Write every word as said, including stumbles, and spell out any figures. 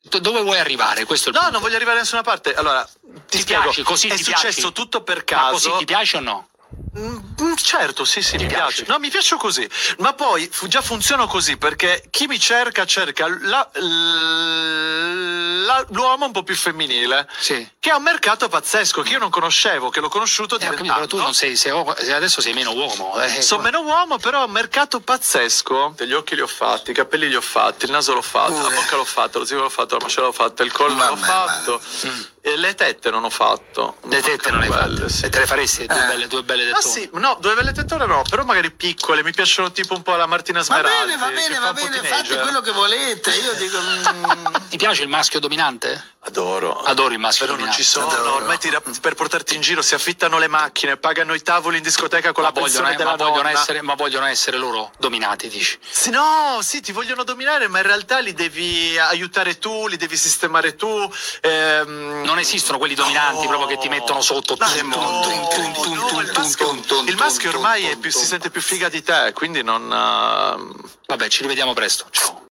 Dove vuoi arrivare? Questo è il No, punto. non voglio arrivare da nessuna parte. Allora, ti, Ti spiego. piace? Così è ti successo piaci? tutto per Ma caso. così ti piace o no? Mm, certo, sì, sì, Ti mi piace? piace. No, mi piace così. Ma poi fu- già funziona così perché chi mi cerca, cerca la- la- l'uomo un po' più femminile. Sì. Che ha un mercato pazzesco che io non conoscevo, che l'ho conosciuto Eh, ho capito, diventando. però tu non sei, sei uomo- adesso sei meno uomo. Eh, Sono meno uomo, però ha un mercato pazzesco. Gli occhi li ho fatti, i capelli li ho fatti, il naso l'ho fatto, Pure. la bocca l'ho fatta, lo zigomo l'ho fatto, la mascella l'ho fatta, il collo l'ho Vabbè, fatto. Mm. E le tette non ho fatto. Le tette non hai Belle, fatte. sì. E te le faresti due Eh. belle, due belle Ah tettone? sì, no, due belle tettone no, però magari piccole, mi piacciono tipo un po' la Martina Va Smeraldi. bene, va che bene, fa va un po' bene, teenager. fate quello che volete. Io dico. mm, Ti piace il maschio dominante? Adoro. Adoro il maschio Però non dominante. ci sono, Adoro. ormai ti ra- per portarti in giro si affittano le macchine, pagano i tavoli in discoteca con Ma la vogliono, pensione eh, della ma, vogliono nonna. essere, ma vogliono essere loro dominati, dici? Sì, no, sì, ti vogliono dominare, ma in realtà li devi aiutare tu, li devi sistemare tu. ehm, Non esistono quelli dominanti proprio che ti mettono sotto Ma tutto. no, Tum, tum, tum, no, tum, il tum, maschio, tum, tum, il maschio tum, ormai tum, è più- tum. si sente più figa di te, quindi non. eh, Vabbè, ci rivediamo presto. Ciao.